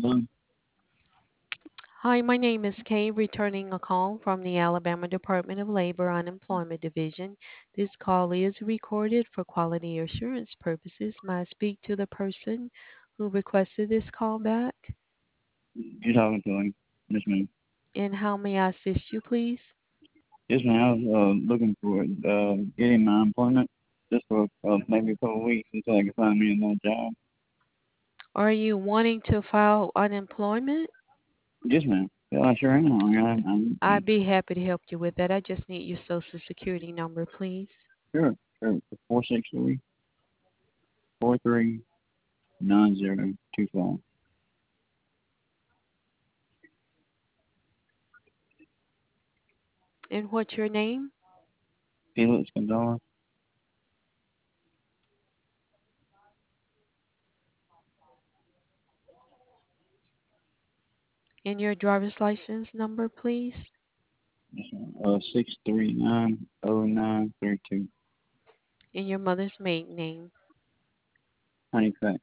Hello? Hi, my name is Kay, returning a call from the Alabama Department of Labor Unemployment Division. This call is recorded for quality assurance purposes. May I speak to the person who requested this call back? You're talking to him. Yes, ma'am. And how may I assist you, please? Yes, ma'am. I was looking for getting my employment just for maybe a couple of weeks until I can find me another job. Are you wanting to file unemployment? Yes, ma'am. Yeah, I sure am. I'd be happy to help you with that. I just need your social security number, please. Sure, sure. 463-439025. And what's your name? Felix Gonzalez. And your driver's license number, please. Yes, ma'am. 6390932. And your mother's maiden name. Honeycut.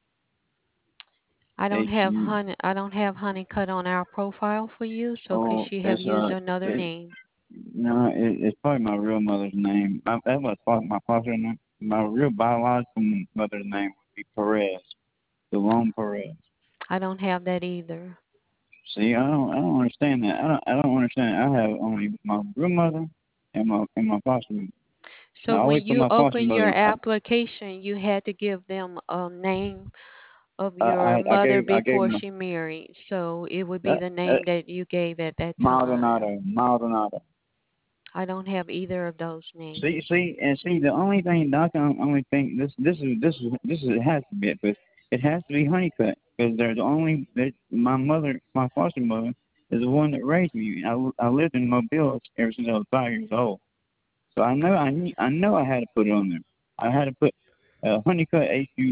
HU. I don't have Honeycutt on our profile for you, so could Oh, she have it's used another name? no, it's probably my real mother's name. That was my foster name. My real biological mother's name would be Perez, Delone Perez. I don't have that either. See, I don't understand that. I don't understand. I have only my real mother and my foster mother. And So I when always put you my foster open your mother. application, you had to give them a name of your mother I gave before him she married. So it would be that the name that you gave at that time. Maldonado, Maldonado. I don't have either of those names. See, the only thing that I can only think this is it has to be it, but it has to be Honeycutt because they're the only that my mother, my foster mother, is the one that raised me. I lived in Mobile ever since I was 5 years old, so I know I had to put it on there. I had to put Honeycutt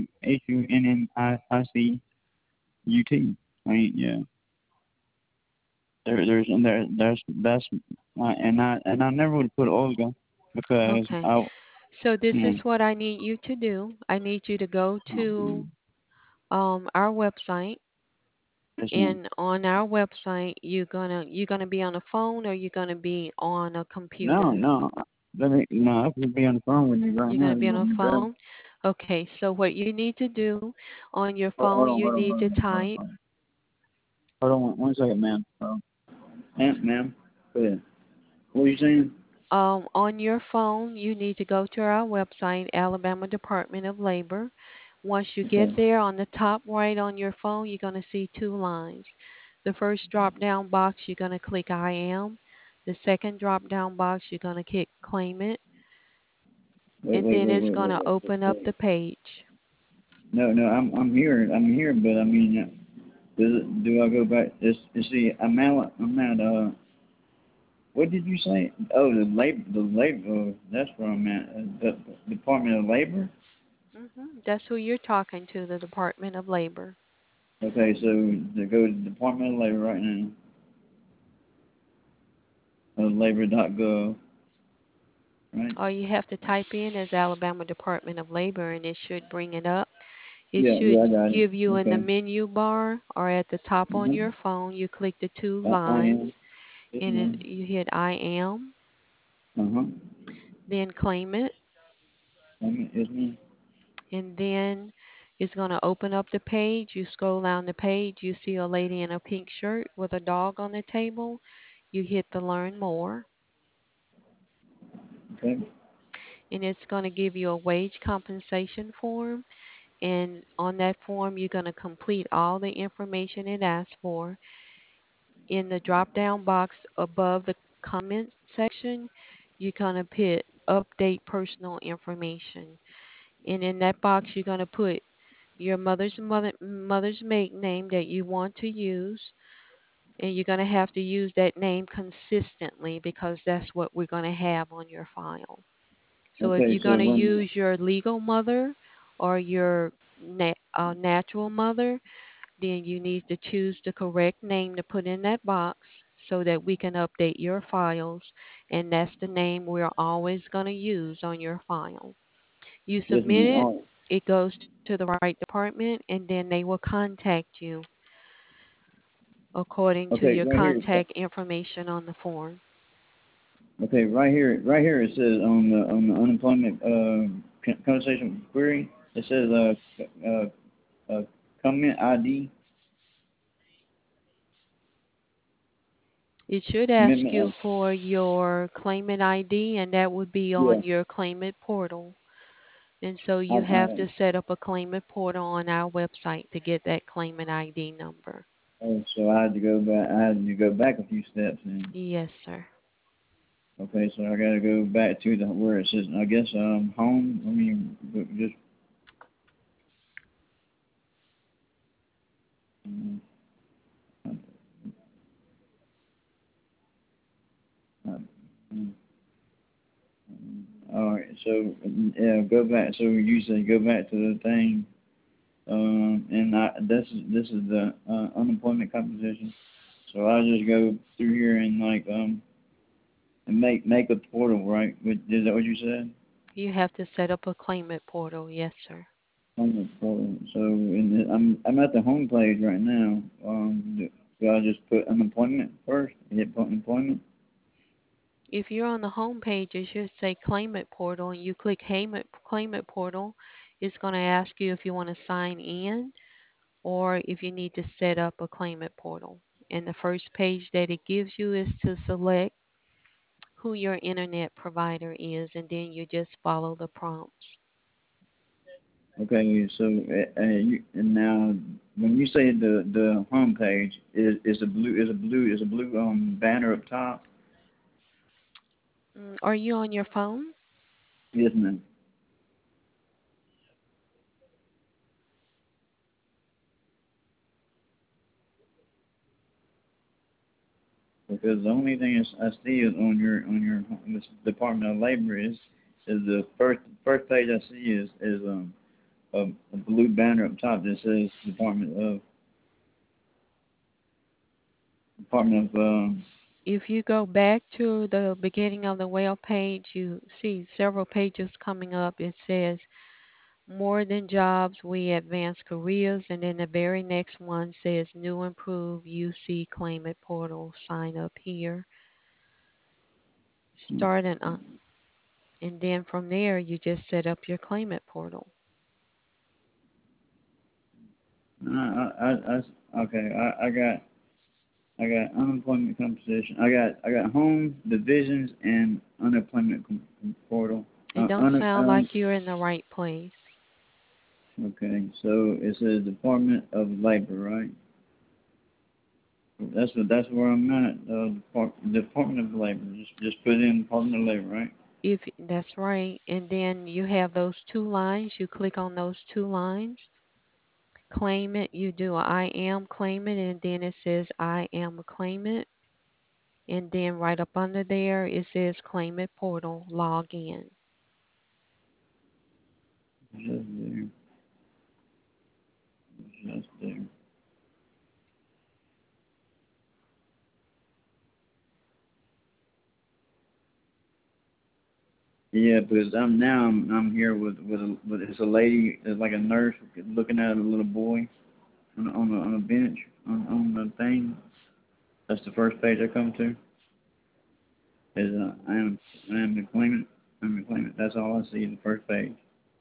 Hunnimicut. I mean, yeah, there's that's and I never would have put Olga because Okay. I So this yeah. is what I need you to do. I need you to go to our website. Yes, ma'am. And on our website, you're gonna be on a phone or you're gonna be on a No, computer. no. No, I could be on the phone with you right You're now. gonna be You on want a me to grab? phone. Okay, so what you need to do on your phone, you need to type Hold on one second, ma'am. Ma'am. Go ahead. What are you saying? on your phone, you need to go to our website, Alabama Department of Labor. Once you get Okay. there, on the top right on your phone, you're gonna see two lines. The first drop down box, you're gonna click I am. The second drop down box, you're gonna click claim it, Wait, and wait, then wait, it's wait, wait, gonna wait. open up the page. No, no. I'm here. I'm here. But I mean, do I go back? See, I'm at. What did you say? Oh, the labor. The labor. That's where I'm at. The Department of Labor. That's who you're talking to, the Department of Labor. Okay, so to go to the Department of Labor right now. Labor.gov. Right. All you have to type in is Alabama Department of Labor and it should bring it up. It Yeah, yeah, should I got it. give you in the Okay. menu bar or at the top on Mm-hmm. your phone, you click the two I am. lines Yes, and ma'am. you hit I am, Uh-huh. then claim it, Yes, ma'am. and then it's going to open up the page. You scroll down the page, you see a lady in a pink shirt with a dog on the table. You hit the learn more, Okay. and it's going to give you a wage compensation form. And on that form, you're going to complete all the information it asks for. In the drop down box above the comments section, you're going to put update personal information. And in that box, you're going to put your mother's maiden name that you want to use. And you're going to have to use that name consistently because that's what we're going to have on your file. So if Okay, you're so going to when use your legal mother or your natural mother, then you need to choose the correct name to put in that box so that we can update your files. And that's the name we're always going to use on your file. You yes, submit ma'am. it, Oh, it goes to the right department, and then they will contact you. according to Okay, your right here. contact information on the form. Okay, right here. It says on the unemployment conversation query. It says comment ID It should ask commitment. you for your claimant ID, and that would be Yeah, on your claimant portal. And so you have I to set up a claimant portal on our website to get that claimant ID number. oh, so I had to go back. I had to go back a few steps then. Yes, sir. Okay, so I got to go back to the where it says. I guess home. I mean, just. Um, all right, so yeah, go back. So you say go back to the thing, and this is the unemployment composition. So I just go through here and like and make a portal, right? Is that what you said? You have to set up a claimant portal. Yes, sir. Home portal. So I'm at the home page right now. Do I just put unemployment first? Hit employment. If you're on the home page, it should say claimant portal, and you click claimant portal. It's going to ask you if you want to sign in or if you need to set up a claimant portal. And the first page that it gives you is to select who your internet provider is, and then you just follow the prompts. Okay, so and now when you say the home page is a blue banner up top. Are you on your phone? Yes, ma'am. Because the only thing I see is on your this Department of Labor is the first page I see is a blue banner up top that says Department of If you go back to the beginning of the web page, you see several pages coming up. It says more than jobs, we advance careers, and then the very next one says new improved UC claimant portal. Sign up here. Start and then from there you just set up your claimant portal. okay. I got unemployment composition. I got home divisions and unemployment portal. It don't sound like you're in the right place. Okay, so it says Department of Labor, right? That's where I'm at. Department of Labor. Just put in Department of Labor, right? If that's right, and then you have those two lines, you click on those two lines. Claimant, you do a I am claimant, and then it says I am a claimant. And then right up under there, it says claimant portal, log in. Just there. Just there. Yeah, because I'm here with it's a lady, it's like a nurse looking at a little boy on a bench on the thing. That's the first page I come to. Is I am the claimant. I'm the claimant. That's all I see in the first page.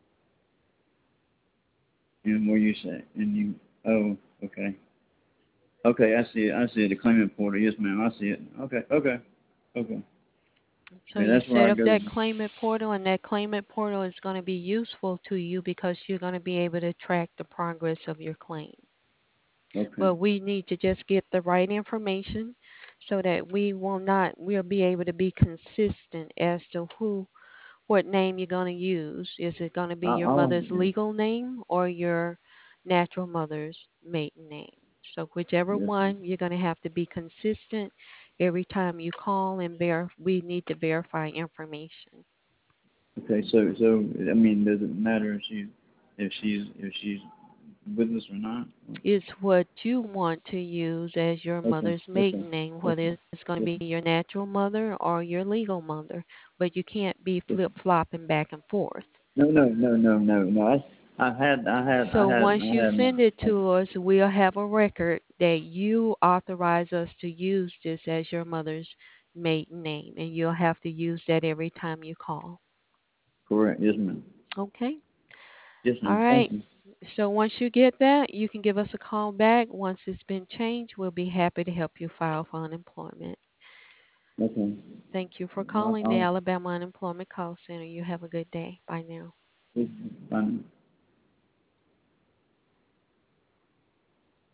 And where you say and you oh okay. Okay, I see it. I see it. The claimant portal. Yes, ma'am. I see it. Okay. Okay. Okay. So Okay. you That's where set I up go. that claimant portal, and that claimant portal is going to be useful to you because you're going to be able to track the progress of your claim. Okay. But we need to just get the right information so that we'll be able to be consistent as to what name you're going to use. Is it going to be your I'll mother's legal name or your natural mother's maiden name? So whichever yes. one, you're going to have to be consistent every time you call, and we need to verify information. Okay. So I mean, does it matter if she's with us or not? It's what you want to use as your Okay. mother's Okay. maiden name, Okay. whether it's going to Okay. be your natural mother or your legal mother, but you can't be Okay. flip flopping back and forth. No. So once I you had send it my, to us, we'll have a record that you authorize us to use this as your mother's maiden name, and you'll have to use that every time you call. correct. Yes, ma'am. Okay? Yes, All ma'am. Thank right. you. So once you get that, you can give us a call back. Once it's been changed, we'll be happy to help you file for unemployment. Okay. Thank you for calling the I'll Alabama Unemployment Call Center. You have a good day. Bye now. Bye now.